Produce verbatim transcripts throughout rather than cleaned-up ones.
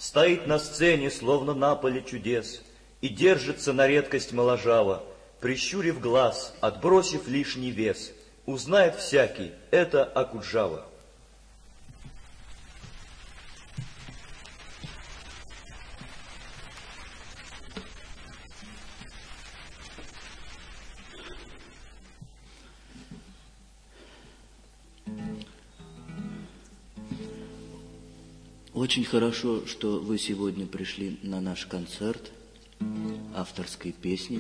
Стоит на сцене, словно на поле чудес, и держится на редкость моложаво, прищурив глаз, отбросив лишний вес. Узнает всякий, это Окуджава. Очень хорошо, что вы сегодня пришли на наш концерт авторской песни.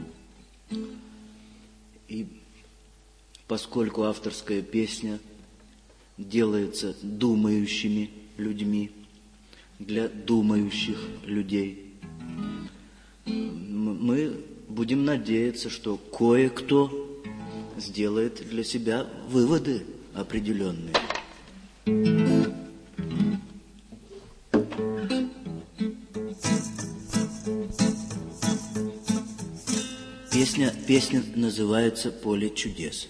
И поскольку авторская песня делается думающими людьми, для думающих людей, мы будем надеяться, что кое-кто сделает для себя выводы определенные. Песня, песня называется «Поле чудес».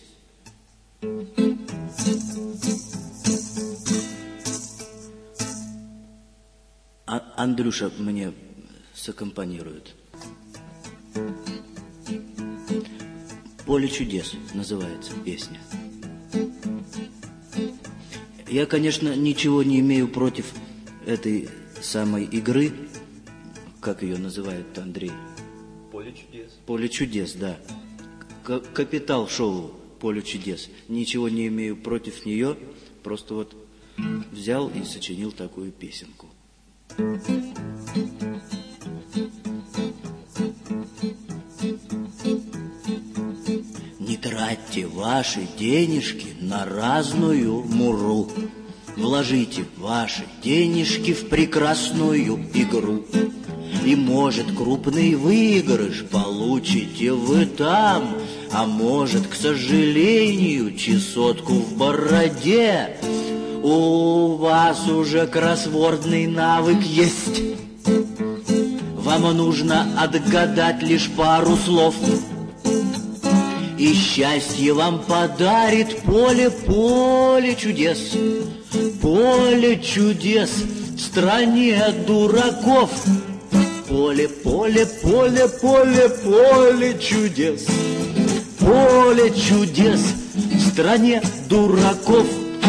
А Андрюша мне саккомпанирует. «Поле чудес» называется песня. Я, конечно, ничего не имею против этой самой игры, как ее называет Андрей. «Поле чудес». «Поле чудес», да. К- Капитал шоу «Поле чудес». Ничего не имею против нее, просто вот взял и сочинил такую песенку. Не тратьте ваши денежки на разную муру. Вложите ваши денежки в прекрасную игру. И, может, крупный выигрыш получите вы там, а может, к сожалению, чесотку в бороде. У вас уже кроссвордный навык есть. Вам нужно отгадать лишь пару слов, и счастье вам подарит поле, поле чудес. Поле чудес в стране дураков. Поле, поле, поле, поле, поле чудес. Поле чудес в стране дураков.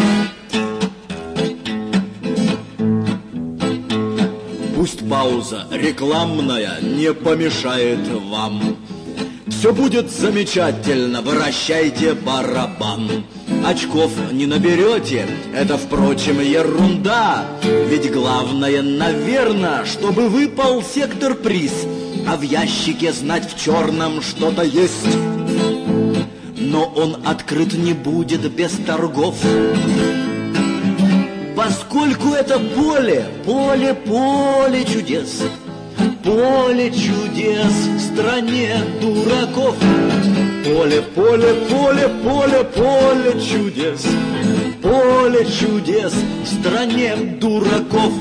Пусть пауза рекламная не помешает вам. Все будет замечательно, вращайте барабан. Очков не наберете, это, впрочем, ерунда. Ведь главное, наверное, чтобы выпал сектор-приз, а в ящике знать в черном что-то есть. Но он открыт не будет без торгов, поскольку это поле, поле, поле чудес. Поле чудес в стране дураков. Поле, поле, поле, поле, поле чудес. Поле чудес в стране дураков.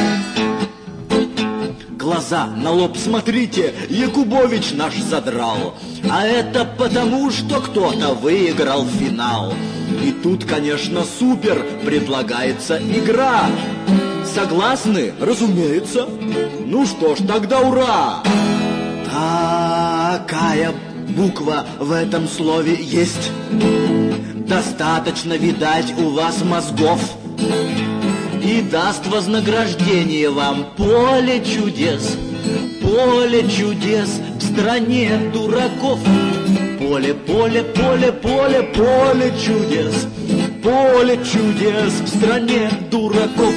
Глаза на лоб смотрите, Якубович наш задрал. А это потому, что кто-то выиграл финал. И тут, конечно, супер предлагается игра. Согласны? Разумеется. Ну что ж, тогда ура! Такая буква в этом слове есть. Достаточно, видать, у вас мозгов. И даст вознаграждение вам поле чудес. Поле чудес в стране дураков. Поле, поле, поле, поле, поле чудес. Поле чудес в стране дураков.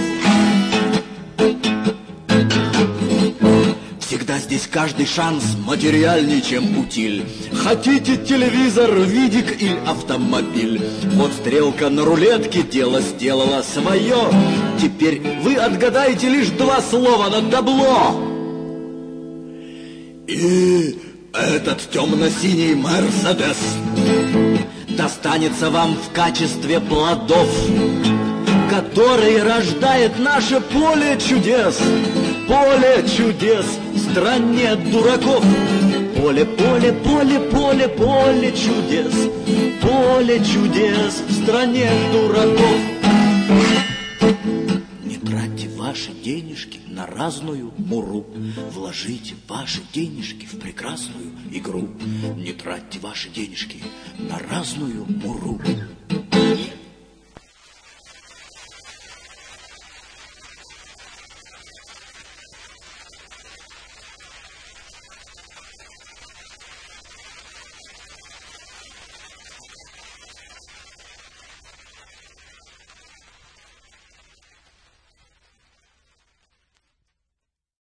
Всегда здесь каждый шанс материальнее, чем утиль. Хотите телевизор, видик или автомобиль? Вот стрелка на рулетке дело сделала свое. Теперь вы отгадаете лишь два слова на табло. И этот темно-синий Мерседес достанется вам в качестве плодов, которые рождает наше поле чудес. Поле чудес в стране дураков. Поле, поле, поле, поле, поле чудес. Поле чудес в стране дураков. Не тратьте ваши денежки на разную муру. Вложите ваши денежки в прекрасную игру. Не тратьте ваши денежки на разную муру.